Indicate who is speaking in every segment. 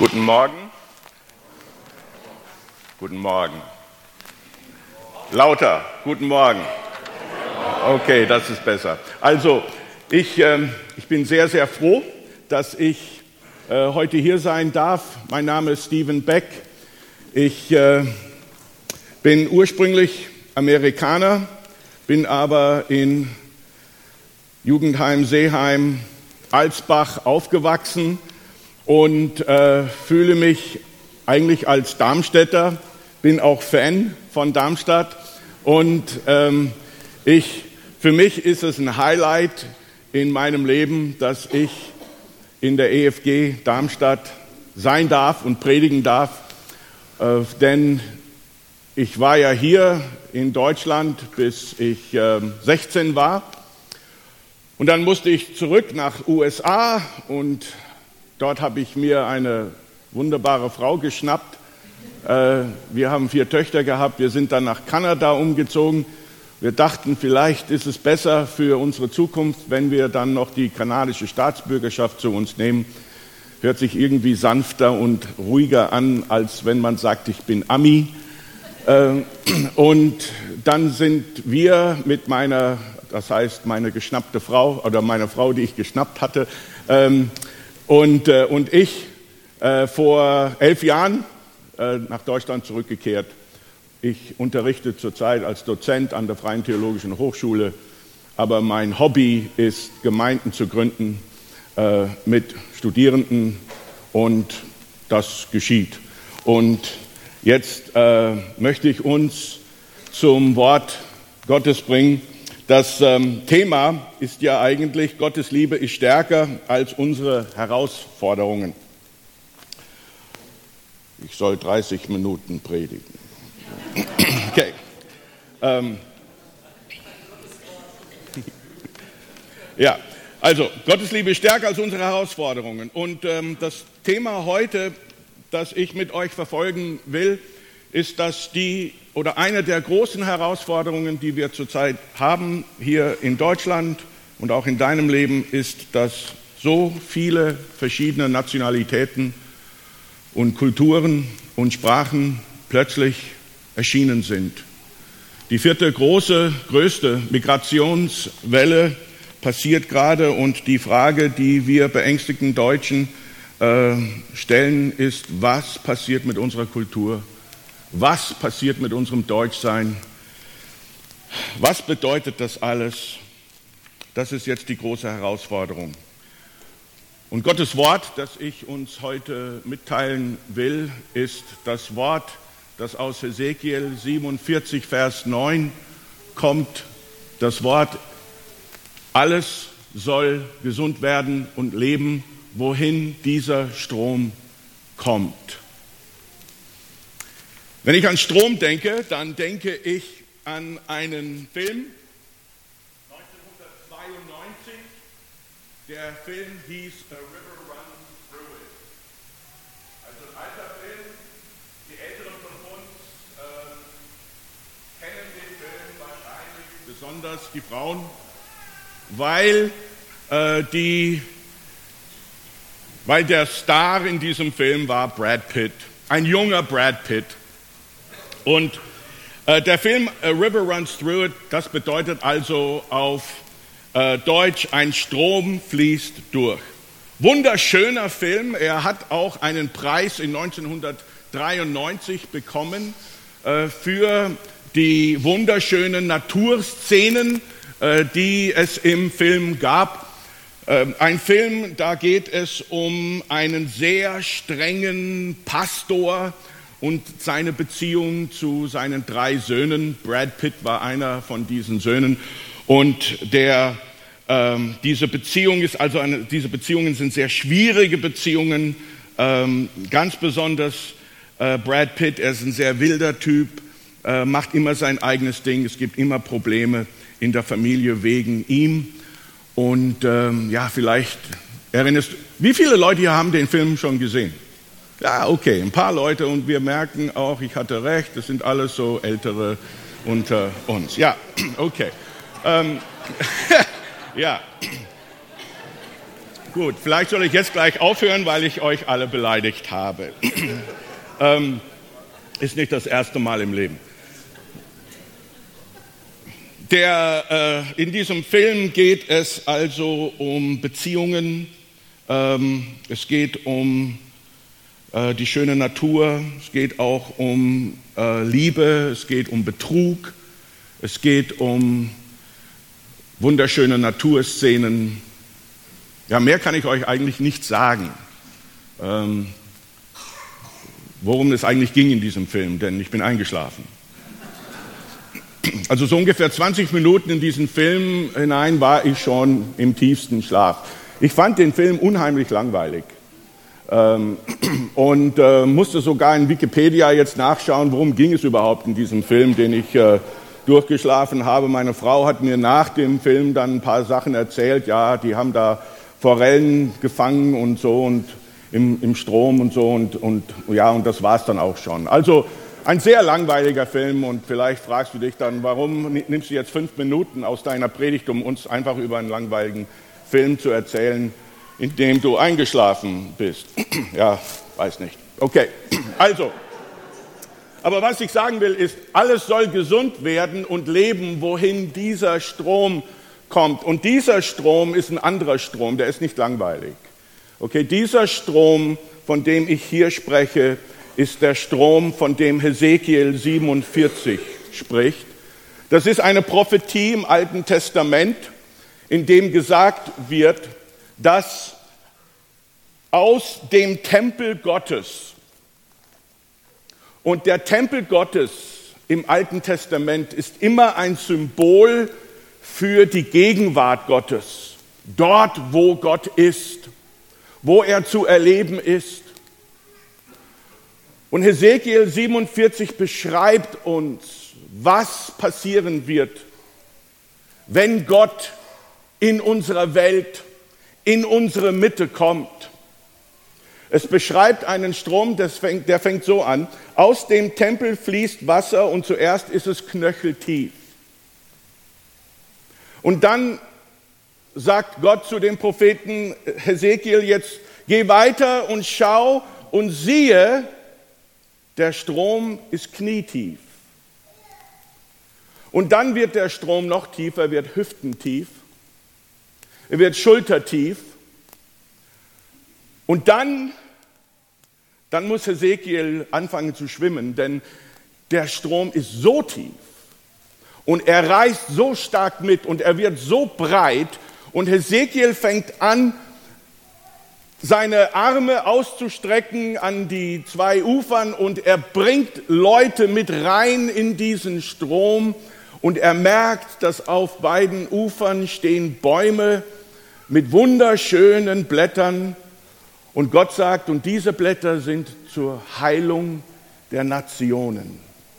Speaker 1: Guten Morgen. Guten Morgen. Lauter. Guten Morgen. Okay, das ist besser. Also, ich bin sehr, sehr froh, dass ich heute hier sein darf. Mein Name ist Steven Beck. Ich bin ursprünglich Amerikaner, bin aber in Jugendheim, Seeheim, Alsbach aufgewachsen und fühle mich eigentlich als Darmstädter, bin auch Fan von Darmstadt und für mich ist es ein Highlight in meinem Leben, dass ich in der EFG Darmstadt sein darf und predigen darf, denn ich war ja hier in Deutschland, bis ich 16 war und dann musste ich zurück nach USA und dort habe ich mir eine wunderbare Frau geschnappt. Wir haben 4 Töchter gehabt, wir sind dann nach Kanada umgezogen. Wir dachten, vielleicht ist es besser für unsere Zukunft, wenn wir dann noch die kanadische Staatsbürgerschaft zu uns nehmen. Hört sich irgendwie sanfter und ruhiger an, als wenn man sagt, ich bin Ami. Und dann sind wir mit meiner, das heißt meine geschnappte Frau oder meine Frau, die ich geschnappt hatte, und ich vor 11 Jahren nach Deutschland zurückgekehrt. Ich unterrichte zurzeit als Dozent an der Freien Theologischen Hochschule, aber mein Hobby ist, Gemeinden zu gründen mit Studierenden und das geschieht. Und jetzt möchte ich uns zum Wort Gottes bringen. Das Thema ist ja eigentlich, Gottes Liebe ist stärker als unsere Herausforderungen. Ich soll 30 Minuten predigen. Okay. Ja, also Gottes Liebe ist stärker als unsere Herausforderungen. Und das Thema heute, das ich mit euch verfolgen will, ist, dass eine der großen Herausforderungen, die wir zurzeit haben hier in Deutschland und auch in deinem Leben, ist, dass so viele verschiedene Nationalitäten und Kulturen und Sprachen plötzlich erschienen sind. Die 4. größte Migrationswelle passiert gerade und die Frage, die wir beängstigten Deutschen stellen, ist, was passiert mit unserer Kultur? Was passiert mit unserem Deutschsein? Was bedeutet das alles? Das ist jetzt die große Herausforderung. Und Gottes Wort, das ich uns heute mitteilen will, ist das Wort, das aus Hesekiel 47, Vers 9 kommt. Das Wort, alles soll gesund werden und leben, wohin dieser Strom kommt. Wenn ich an Strom denke, dann denke ich an einen Film, 1992, der Film hieß A River Runs Through It. Also ein alter Film, die Älteren von uns kennen den Film wahrscheinlich, besonders die Frauen, weil der Star in diesem Film war Brad Pitt, ein junger Brad Pitt. Und der Film A River Runs Through It, das bedeutet also auf Deutsch, ein Strom fließt durch. Wunderschöner Film, er hat auch einen Preis in 1993 bekommen für die wunderschönen Naturszenen, die es im Film gab. Ein Film, da geht es um einen sehr strengen Pastor und seine Beziehung zu seinen 3 Söhnen. Brad Pitt war einer von diesen Söhnen. Und diese Beziehungen sind sehr schwierige Beziehungen. Ganz besonders Brad Pitt, er ist ein sehr wilder Typ, macht immer sein eigenes Ding. Es gibt immer Probleme in der Familie wegen ihm. Und vielleicht erinnerst du, wie viele Leute hier haben den Film schon gesehen? Ja, okay, ein paar Leute und wir merken auch, ich hatte recht, das sind alles so Ältere unter uns. Ja, okay. Ja. Gut, vielleicht soll ich jetzt gleich aufhören, weil ich euch alle beleidigt habe. Ist nicht das erste Mal im Leben. In diesem Film geht es also um Beziehungen, es geht um die schöne Natur, es geht auch um Liebe, es geht um Betrug, es geht um wunderschöne Naturszenen. Ja, mehr kann ich euch eigentlich nicht sagen, worum es eigentlich ging in diesem Film, denn ich bin eingeschlafen. Also so ungefähr 20 Minuten in diesen Film hinein war ich schon im tiefsten Schlaf. Ich fand den Film unheimlich langweilig und musste sogar in Wikipedia jetzt nachschauen, worum ging es überhaupt in diesem Film, den ich durchgeschlafen habe. Meine Frau hat mir nach dem Film dann ein paar Sachen erzählt. Ja, die haben da Forellen gefangen und so und im Strom und so und das war es dann auch schon. Also ein sehr langweiliger Film und vielleicht fragst du dich dann, warum nimmst du jetzt 5 Minuten aus deiner Predigt, um uns einfach über einen langweiligen Film zu erzählen, in dem du eingeschlafen bist? Ja, weiß nicht. Okay, also, aber was ich sagen will ist, alles soll gesund werden und leben, wohin dieser Strom kommt. Und dieser Strom ist ein anderer Strom, der ist nicht langweilig. Okay, dieser Strom, von dem ich hier spreche, ist der Strom, von dem Hesekiel 47 spricht. Das ist eine Prophetie im Alten Testament, in dem gesagt wird, dass aus dem Tempel Gottes, und der Tempel Gottes im Alten Testament ist immer ein Symbol für die Gegenwart Gottes, dort wo Gott ist, wo er zu erleben ist. Und Hesekiel 47 beschreibt uns, was passieren wird, wenn Gott in unserer Welt, in unsere Mitte kommt. Es beschreibt einen Strom, der fängt so an: Aus dem Tempel fließt Wasser und zuerst ist es knöcheltief. Und dann sagt Gott zu dem Propheten Hesekiel jetzt: Geh weiter und schau und siehe, der Strom ist knietief. Und dann wird der Strom noch tiefer, wird hüftentief, er wird schultertief. Und dann muss Hesekiel anfangen zu schwimmen, denn der Strom ist so tief und er reißt so stark mit und er wird so breit und Hesekiel fängt an, seine Arme auszustrecken an die 2 Ufern und er bringt Leute mit rein in diesen Strom und er merkt, dass auf beiden Ufern stehen Bäume mit wunderschönen Blättern und Gott sagt, und diese Blätter sind zur Heilung der Nationen.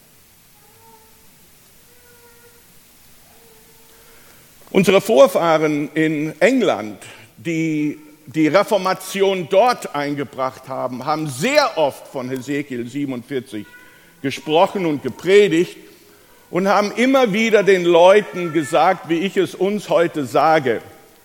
Speaker 1: Unsere Vorfahren in England, die Reformation dort eingebracht haben, haben sehr oft von Hesekiel 47 gesprochen und gepredigt und haben immer wieder den Leuten gesagt, wie ich es uns heute sage,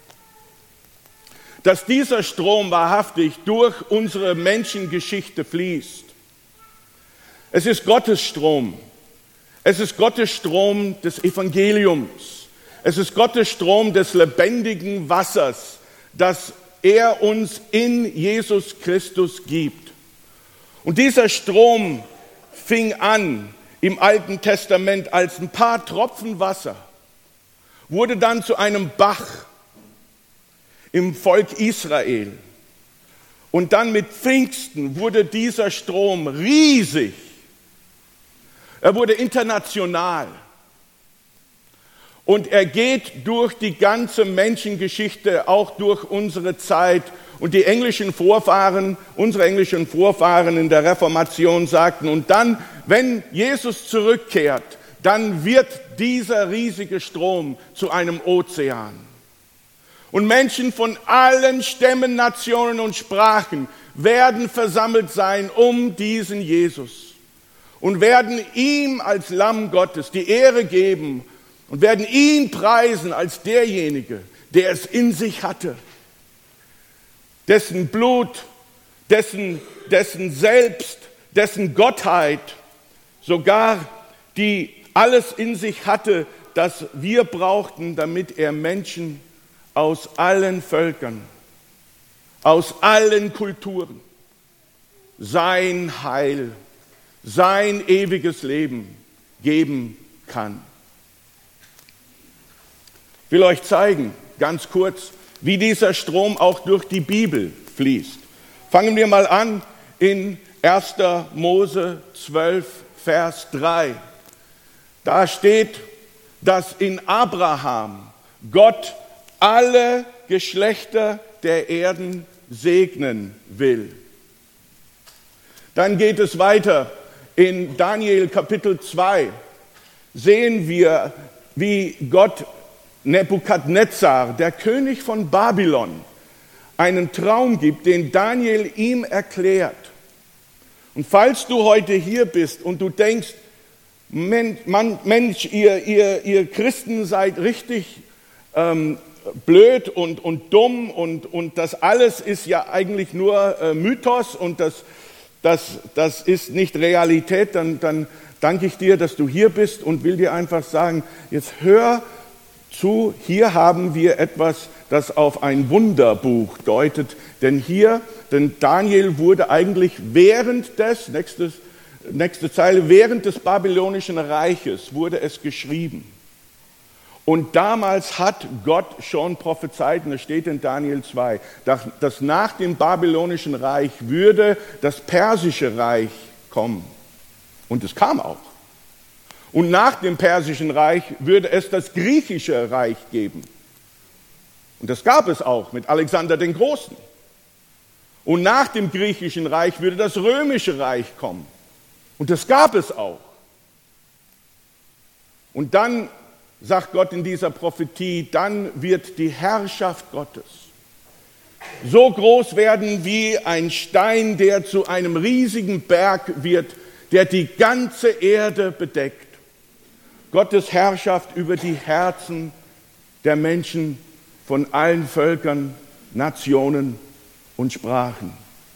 Speaker 1: dass dieser Strom wahrhaftig durch unsere Menschengeschichte fließt. Es ist Gottes Strom. Es ist Gottes Strom des Evangeliums. Es ist Gottes Strom des lebendigen Wassers, das er uns in Jesus Christus gibt. Und dieser Strom fing an im Alten Testament als ein paar Tropfen Wasser, wurde dann zu einem Bach im Volk Israel. Und dann mit Pfingsten wurde dieser Strom riesig. Er wurde international. Und er geht durch die ganze Menschengeschichte, auch durch unsere Zeit. Und die englischen Vorfahren, unsere englischen Vorfahren in der Reformation sagten, und dann, wenn Jesus zurückkehrt, dann wird dieser riesige Strom zu einem Ozean. Und Menschen von allen Stämmen, Nationen und Sprachen werden versammelt sein um diesen Jesus und werden ihm als Lamm Gottes die Ehre geben und werden ihn preisen als derjenige, der es in sich hatte, dessen Blut, dessen Selbst, dessen Gottheit, sogar die alles in sich hatte, das wir brauchten, damit er Menschen aus allen Völkern, aus allen Kulturen sein Heil, sein ewiges Leben geben kann. Ich will euch zeigen, ganz kurz, wie dieser Strom auch durch die Bibel fließt. Fangen wir mal an in 1. Mose 12, Vers 3. Da steht, dass in Abraham Gott alle Geschlechter der Erden segnen will. Dann geht es weiter. In Daniel Kapitel 2 sehen wir, wie Gott Nebukadnezar, der König von Babylon, einen Traum gibt, den Daniel ihm erklärt. Und falls du heute hier bist und du denkst, Mensch, ihr Christen seid richtig blöd und dumm und das alles ist ja eigentlich nur Mythos und das ist nicht Realität, dann danke ich dir, dass du hier bist und will dir einfach sagen, jetzt hör zu, hier haben wir etwas, das auf ein Wunderbuch deutet, denn Daniel wurde eigentlich während des Babylonischen Reiches wurde es geschrieben. Und damals hat Gott schon prophezeit, und es steht in Daniel 2, dass nach dem Babylonischen Reich würde das Persische Reich kommen. Und es kam auch. Und nach dem Persischen Reich würde es das Griechische Reich geben. Und das gab es auch mit Alexander den Großen. Und nach dem Griechischen Reich würde das Römische Reich kommen. Und das gab es auch. Und dann sagt Gott in dieser Prophetie, dann wird die Herrschaft Gottes so groß werden wie ein Stein, der zu einem riesigen Berg wird, der die ganze Erde bedeckt. Gottes Herrschaft über die Herzen der Menschen von allen Völkern, Nationen und Sprachen.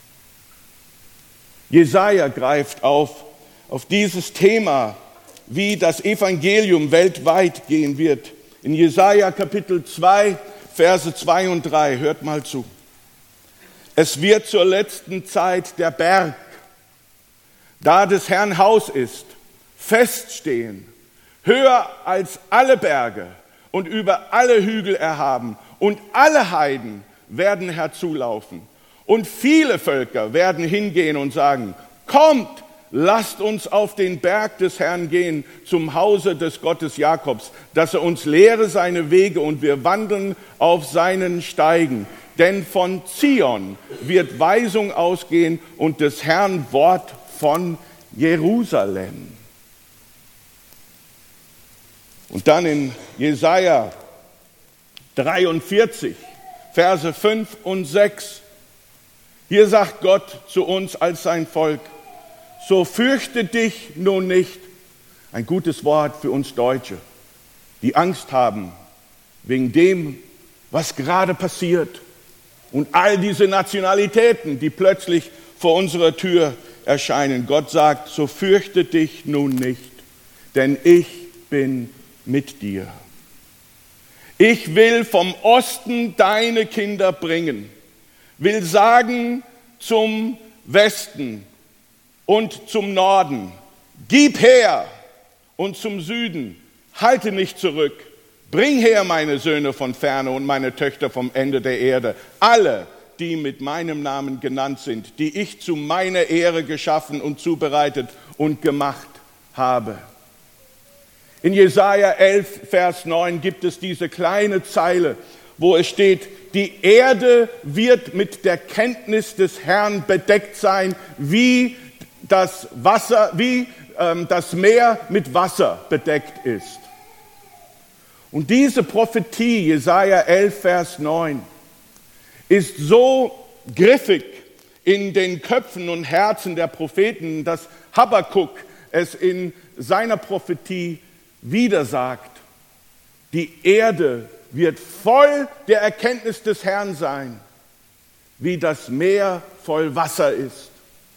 Speaker 1: Jesaja greift auf dieses Thema, wie das Evangelium weltweit gehen wird. In Jesaja Kapitel 2, Verse 2 und 3, hört mal zu. Es wird zur letzten Zeit der Berg, da des Herrn Haus ist, feststehen, höher als alle Berge und über alle Hügel erhaben, und alle Heiden werden herzulaufen. Und viele Völker werden hingehen und sagen, kommt, lasst uns auf den Berg des Herrn gehen, zum Hause des Gottes Jakobs, dass er uns lehre seine Wege und wir wandeln auf seinen Steigen. Denn von Zion wird Weisung ausgehen und des Herrn Wort von Jerusalem. Und dann in Jesaja 43, Verse 5 und 6. Hier sagt Gott zu uns als sein Volk, so fürchte dich nun nicht, ein gutes Wort für uns Deutsche, die Angst haben wegen dem, was gerade passiert und all diese Nationalitäten, die plötzlich vor unserer Tür erscheinen. Gott sagt, so fürchte dich nun nicht, denn ich bin mit dir. Ich will vom Osten deine Kinder bringen, will sagen zum Westen und zum Norden, gib her, und zum Süden, halte nicht zurück, bring her meine Söhne von ferne und meine Töchter vom Ende der Erde, alle, die mit meinem Namen genannt sind, die ich zu meiner Ehre geschaffen und zubereitet und gemacht habe. In Jesaja 11, Vers 9 gibt es diese kleine Zeile, wo es steht, die Erde wird mit der Kenntnis des Herrn bedeckt sein, wie das Meer mit Wasser bedeckt ist. Und diese Prophetie, Jesaja 11, Vers 9, ist so griffig in den Köpfen und Herzen der Propheten, dass Habakuk es in seiner Prophetie wieder sagt, die Erde wird voll der Erkenntnis des Herrn sein. wie das Meer voll Wasser ist.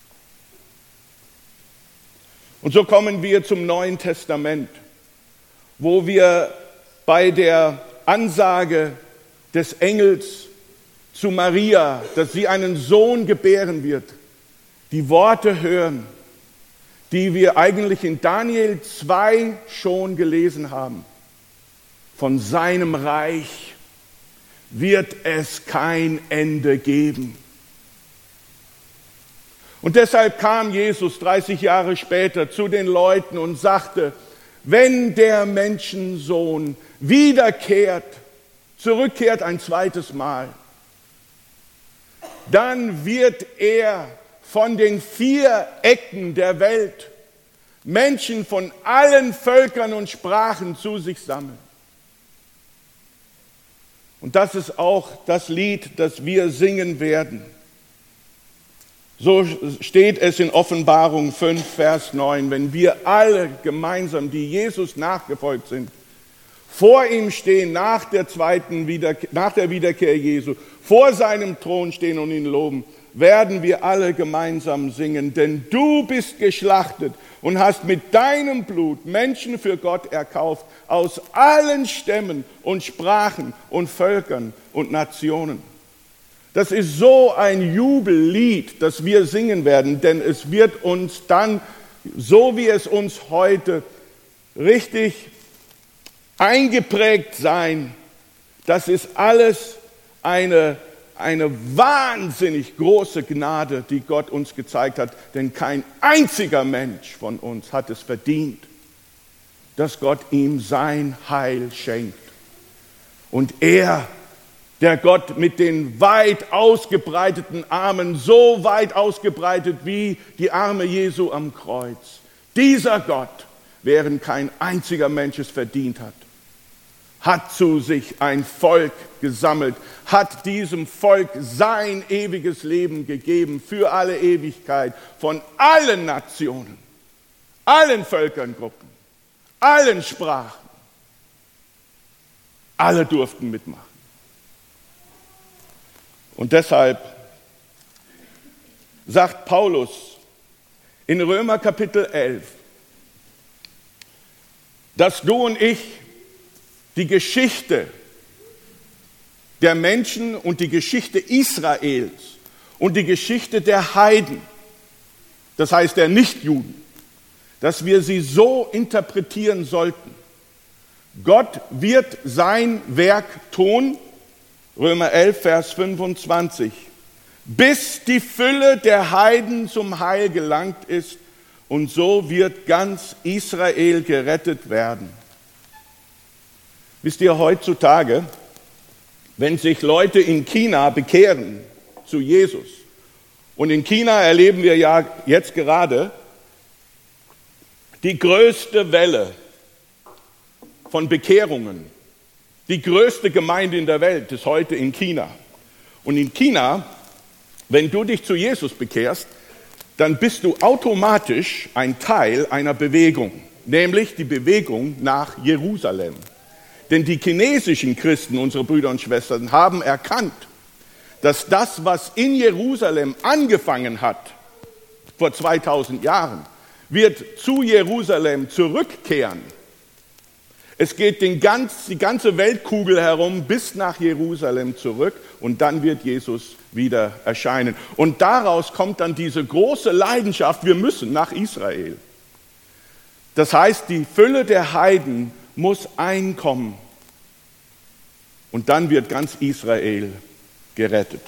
Speaker 1: Und so kommen wir zum Neuen Testament, wo wir bei der Ansage des Engels zu Maria, dass sie einen Sohn gebären wird, die Worte hören, die wir eigentlich in Daniel 2 schon gelesen haben. Von seinem Reich wird es kein Ende geben. Und deshalb kam Jesus 30 Jahre später zu den Leuten und sagte, wenn der Menschensohn zurückkehrt ein zweites Mal, dann wird er von den 4 Ecken der Welt Menschen von allen Völkern und Sprachen zu sich sammeln. Und das ist auch das Lied, das wir singen werden. So steht es in Offenbarung 5, Vers 9, wenn wir alle gemeinsam, die Jesus nachgefolgt sind, vor ihm stehen nach der Wiederkehr Jesu, vor seinem Thron stehen und ihn loben, werden wir alle gemeinsam singen. Denn du bist geschlachtet und hast mit deinem Blut Menschen für Gott erkauft, aus allen Stämmen und Sprachen und Völkern und Nationen. Das ist so ein Jubellied, das wir singen werden, denn es wird uns dann, so wie es uns heute richtig eingeprägt sein, das ist alles eine wahnsinnig große Gnade, die Gott uns gezeigt hat, denn kein einziger Mensch von uns hat es verdient, dass Gott ihm sein Heil schenkt. Und er, der Gott mit den weit ausgebreiteten Armen, so weit ausgebreitet wie die Arme Jesu am Kreuz, dieser Gott, während kein einziger Mensch es verdient hat zu sich ein Volk gesammelt, hat diesem Volk sein ewiges Leben gegeben für alle Ewigkeit, von allen Nationen, allen Völkergruppen, allen Sprachen. Alle durften mitmachen. Und deshalb sagt Paulus in Römer Kapitel 11, dass du und ich die Geschichte der Menschen und die Geschichte Israels und die Geschichte der Heiden, das heißt der Nichtjuden, dass wir sie so interpretieren sollten. Gott wird sein Werk tun, Römer 11, Vers 25, bis die Fülle der Heiden zum Heil gelangt ist, und so wird ganz Israel gerettet werden. Wisst ihr, heutzutage, wenn sich Leute in China bekehren zu Jesus, und in China erleben wir ja jetzt gerade die größte Welle von Bekehrungen, die größte Gemeinde in der Welt ist heute in China. Und in China, wenn du dich zu Jesus bekehrst, dann bist du automatisch ein Teil einer Bewegung, nämlich die Bewegung nach Jerusalem. Denn die chinesischen Christen, unsere Brüder und Schwestern, haben erkannt, dass das, was in Jerusalem angefangen hat, vor 2000 Jahren, wird zu Jerusalem zurückkehren. Es geht die ganze Weltkugel herum bis nach Jerusalem zurück und dann wird Jesus wieder erscheinen. Und daraus kommt dann diese große Leidenschaft, wir müssen nach Israel. Das heißt, die Fülle der Heiden muss einkommen. Und dann wird ganz Israel gerettet.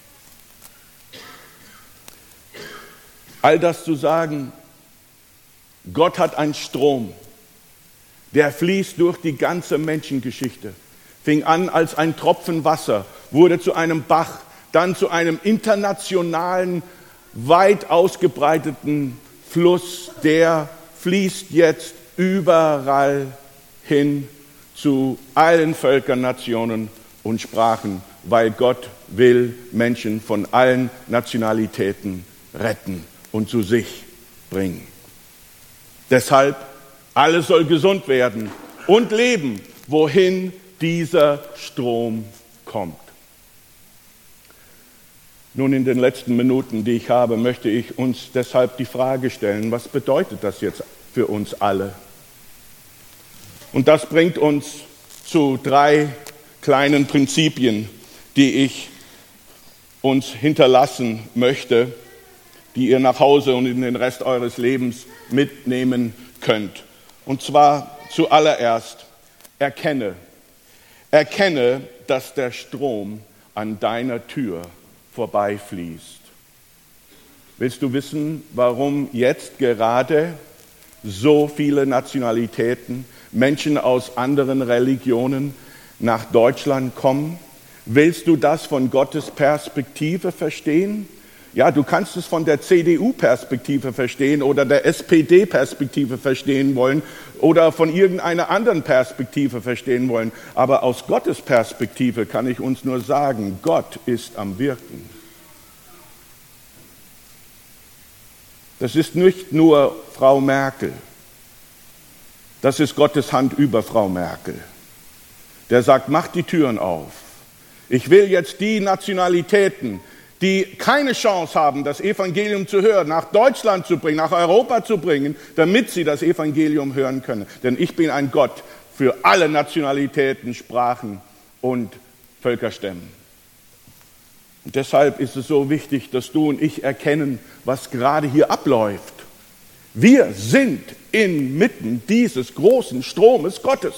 Speaker 1: All das zu sagen, Gott hat einen Strom, der fließt durch die ganze Menschengeschichte. Fing an als ein Tropfen Wasser, wurde zu einem Bach, dann zu einem internationalen, weit ausgebreiteten Fluss, der fließt jetzt überall hin zu allen Völkern, Nationen und Sprachen, weil Gott will Menschen von allen Nationalitäten retten und zu sich bringen. Deshalb, alles soll gesund werden und leben, wohin dieser Strom kommt. Nun, in den letzten Minuten, die ich habe, möchte ich uns deshalb die Frage stellen, was bedeutet das jetzt für uns alle? Und das bringt uns zu 3 kleinen Prinzipien, die ich uns hinterlassen möchte, die ihr nach Hause und in den Rest eures Lebens mitnehmen könnt. Und zwar zuallererst, erkenne, dass der Strom an deiner Tür vorbeifließt. Willst du wissen, warum jetzt gerade so viele Nationalitäten, Menschen aus anderen Religionen nach Deutschland kommen? Willst du das von Gottes Perspektive verstehen? Ja, du kannst es von der CDU-Perspektive verstehen oder der SPD-Perspektive verstehen wollen oder von irgendeiner anderen Perspektive verstehen wollen. Aber aus Gottes Perspektive kann ich uns nur sagen, Gott ist am Wirken. Das ist nicht nur Frau Merkel. Das ist Gottes Hand über Frau Merkel. Der sagt, mach die Türen auf. Ich will jetzt die Nationalitäten, die keine Chance haben, das Evangelium zu hören, nach Deutschland zu bringen, nach Europa zu bringen, damit sie das Evangelium hören können. Denn ich bin ein Gott für alle Nationalitäten, Sprachen und Völkerstämmen. Und deshalb ist es so wichtig, dass du und ich erkennen, was gerade hier abläuft. Wir sind inmitten dieses großen Stromes Gottes.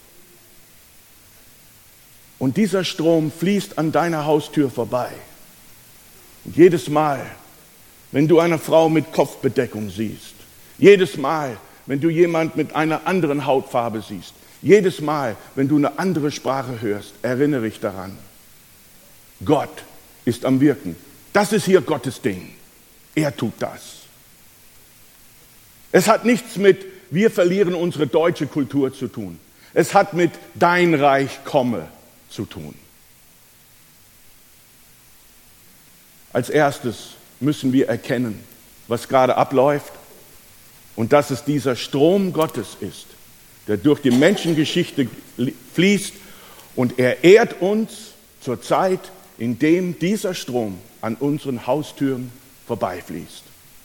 Speaker 1: Und dieser Strom fließt an deiner Haustür vorbei. Und jedes Mal, wenn du eine Frau mit Kopfbedeckung siehst, jedes Mal, wenn du jemand mit einer anderen Hautfarbe siehst, jedes Mal, wenn du eine andere Sprache hörst, erinnere dich daran. Gott ist am Wirken. Das ist hier Gottes Ding. Er tut das. Es hat nichts mit, wir verlieren unsere deutsche Kultur zu tun. Es hat mit dein Reich komme zu tun. Als erstes müssen wir erkennen, was gerade abläuft und dass es dieser Strom Gottes ist, der durch die Menschengeschichte fließt und er ehrt uns zur Zeit, in dem dieser Strom an unseren Haustüren vorbeifließt.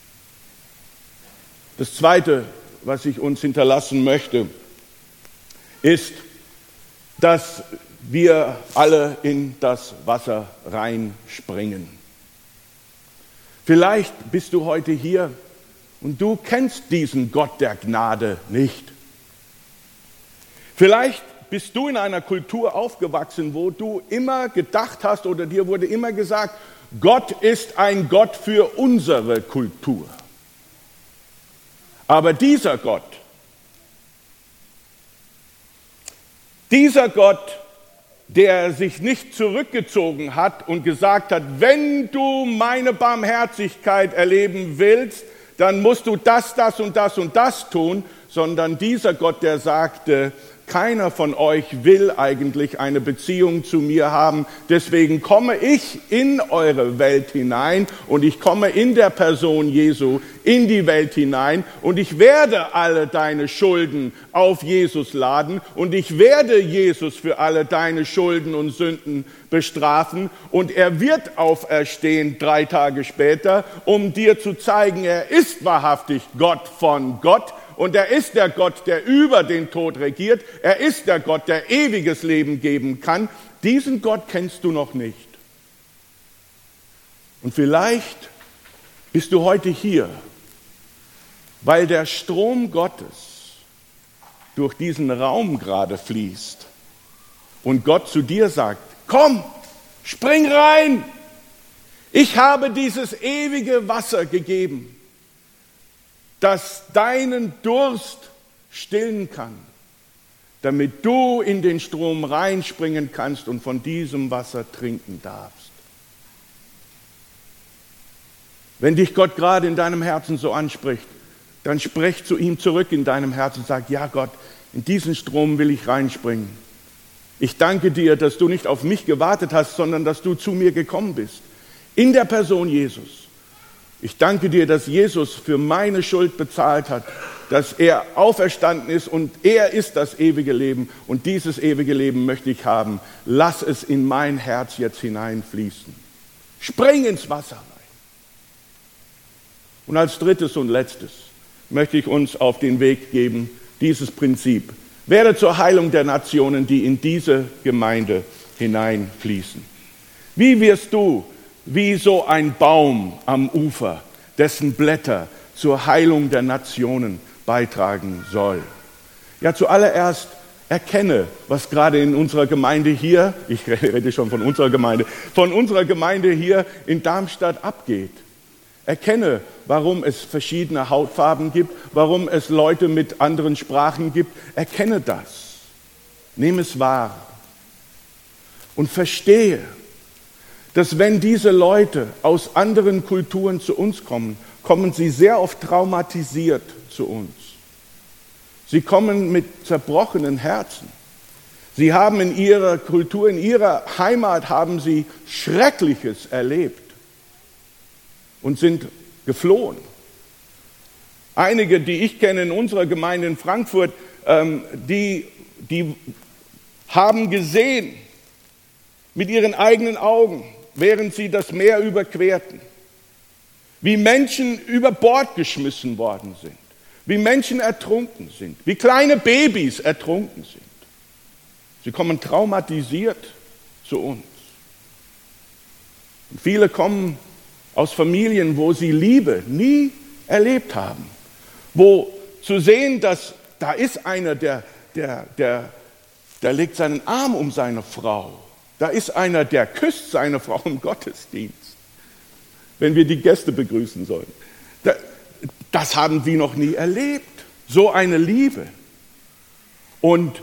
Speaker 1: Das Zweite, was ich uns hinterlassen möchte, ist, dass wir alle in das Wasser reinspringen. Vielleicht bist du heute hier und du kennst diesen Gott der Gnade nicht. Vielleicht bist du in einer Kultur aufgewachsen, wo du immer gedacht hast oder dir wurde immer gesagt, Gott ist ein Gott für unsere Kultur. Aber dieser Gott, der sich nicht zurückgezogen hat und gesagt hat, wenn du meine Barmherzigkeit erleben willst, dann musst du das, das und das und das tun, sondern dieser Gott, der sagte, keiner von euch will eigentlich eine Beziehung zu mir haben, deswegen komme ich in eure Welt hinein und ich komme in der Person Jesu in die Welt hinein und ich werde alle deine Schulden auf Jesus laden und ich werde Jesus für alle deine Schulden und Sünden bestrafen und er wird auferstehen 3 Tage später, um dir zu zeigen, er ist wahrhaftig Gott von Gott. Und er ist der Gott, der über den Tod regiert. Er ist der Gott, der ewiges Leben geben kann. Diesen Gott kennst du noch nicht. Und vielleicht bist du heute hier, weil der Strom Gottes durch diesen Raum gerade fließt und Gott zu dir sagt, komm, spring rein. Ich habe dieses ewige Wasser gegeben, das deinen Durst stillen kann, damit du in den Strom reinspringen kannst und von diesem Wasser trinken darfst. Wenn dich Gott gerade in deinem Herzen so anspricht, dann sprich zu ihm zurück in deinem Herzen und sag, ja Gott, in diesen Strom will ich reinspringen. Ich danke dir, dass du nicht auf mich gewartet hast, sondern dass du zu mir gekommen bist, in der Person Jesus. Ich danke dir, dass Jesus für meine Schuld bezahlt hat, dass er auferstanden ist und er ist das ewige Leben und dieses ewige Leben möchte ich haben. Lass es in mein Herz jetzt hineinfließen. Spring ins Wasser rein. Und als drittes und letztes möchte ich uns auf den Weg geben, dieses Prinzip. Werde zur Heilung der Nationen, die in diese Gemeinde hineinfließen. Wie wirst du wie so ein Baum am Ufer, dessen Blätter zur Heilung der Nationen beitragen soll? Ja, zuallererst erkenne, was gerade in unserer Gemeinde hier, ich rede schon von unserer Gemeinde hier in Darmstadt abgeht. Erkenne, warum es verschiedene Hautfarben gibt, warum es Leute mit anderen Sprachen gibt. Erkenne das. Nimm es wahr. Und verstehe, dass wenn diese Leute aus anderen Kulturen zu uns kommen, kommen sie sehr oft traumatisiert zu uns. Sie kommen mit zerbrochenen Herzen. Sie haben in ihrer Kultur, in ihrer Heimat haben sie Schreckliches erlebt und sind geflohen. Einige, die ich kenne in unserer Gemeinde in Frankfurt, die haben gesehen mit ihren eigenen Augen, während sie das Meer überquerten, wie Menschen über Bord geschmissen worden sind, wie Menschen ertrunken sind, wie kleine Babys ertrunken sind. Sie kommen traumatisiert zu uns. Und viele kommen aus Familien, wo sie Liebe nie erlebt haben, wo zu sehen, dass da ist einer, der legt seinen Arm um seine Frau, da ist einer, der küsst seine Frau im Gottesdienst, wenn wir die Gäste begrüßen sollen. Das haben sie noch nie erlebt, so eine Liebe. Und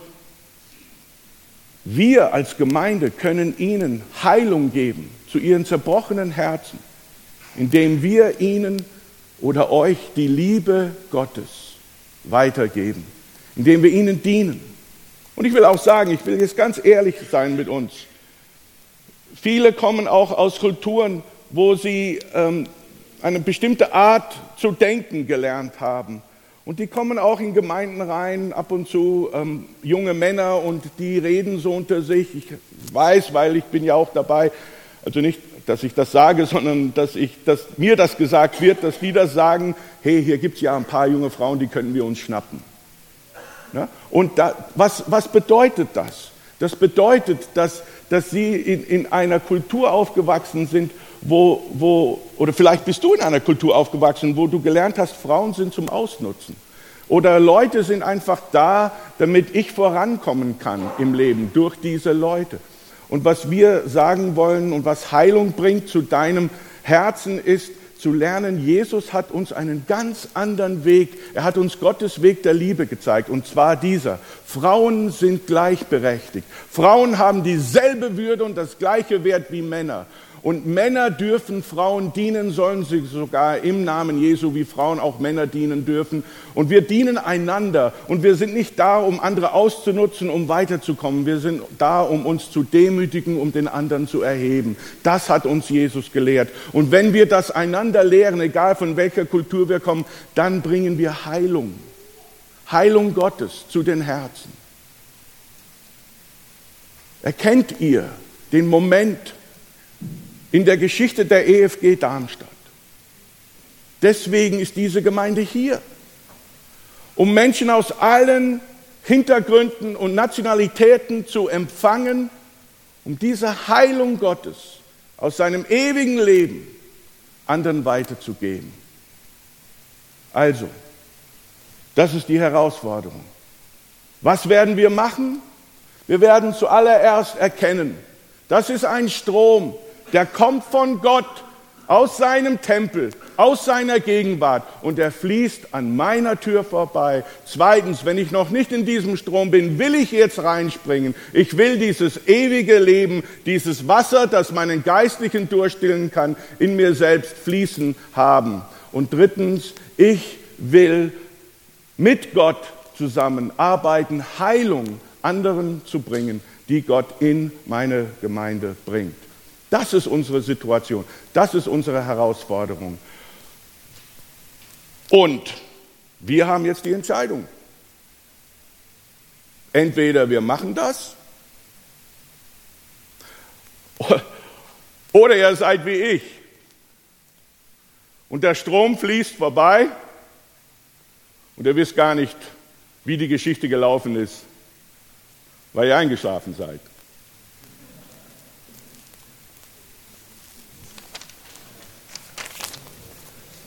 Speaker 1: wir als Gemeinde können ihnen Heilung geben zu ihren zerbrochenen Herzen, indem wir ihnen oder euch die Liebe Gottes weitergeben, indem wir ihnen dienen. Und ich will auch sagen, ich will jetzt ganz ehrlich sein mit uns. Viele kommen auch aus Kulturen, wo sie eine bestimmte Art zu denken gelernt haben. Und die kommen auch in Gemeinden rein, ab und zu junge Männer, und die reden so unter sich. Ich weiß, weil ich bin ja auch dabei, also nicht, dass ich das sage, sondern dass mir das gesagt wird, dass die das sagen, hey, hier gibt es ja ein paar junge Frauen, die können wir uns schnappen. Ja? Und was bedeutet das? Das bedeutet, dass sie in einer Kultur aufgewachsen sind, oder vielleicht bist du in einer Kultur aufgewachsen, wo du gelernt hast, Frauen sind zum Ausnutzen. Oder Leute sind einfach da, damit ich vorankommen kann im Leben durch diese Leute. Und was wir sagen wollen und was Heilung bringt zu deinem Herzen ist, zu lernen, Jesus hat uns einen ganz anderen Weg, er hat uns Gottes Weg der Liebe gezeigt, und zwar dieser: Frauen sind gleichberechtigt. Frauen haben dieselbe Würde und das gleiche Wert wie Männer. Und Männer dürfen Frauen dienen, sollen sie sogar im Namen Jesu, wie Frauen auch Männer dienen dürfen. Und wir dienen einander. Und wir sind nicht da, um andere auszunutzen, um weiterzukommen. Wir sind da, um uns zu demütigen, um den anderen zu erheben. Das hat uns Jesus gelehrt. Und wenn wir das einander lehren, egal von welcher Kultur wir kommen, dann bringen wir Heilung. Heilung Gottes zu den Herzen. Erkennt ihr den Moment in der Geschichte der EFG Darmstadt? Deswegen ist diese Gemeinde hier, um Menschen aus allen Hintergründen und Nationalitäten zu empfangen, um diese Heilung Gottes aus seinem ewigen Leben anderen weiterzugeben. Also, das ist die Herausforderung. Was werden wir machen? Wir werden zuallererst erkennen, das ist ein Strom, der kommt von Gott, aus seinem Tempel, aus seiner Gegenwart, und er fließt an meiner Tür vorbei. Zweitens, wenn ich noch nicht in diesem Strom bin, will ich jetzt reinspringen. Ich will dieses ewige Leben, dieses Wasser, das meinen geistlichen Durst stillen kann, in mir selbst fließen haben. Und drittens, ich will mit Gott zusammenarbeiten, Heilung anderen zu bringen, die Gott in meine Gemeinde bringt. Das ist unsere Situation, das ist unsere Herausforderung. Und wir haben jetzt die Entscheidung. Entweder wir machen das Oder ihr seid wie ich und der Strom fließt vorbei und ihr wisst gar nicht, wie die Geschichte gelaufen ist, weil ihr eingeschlafen seid.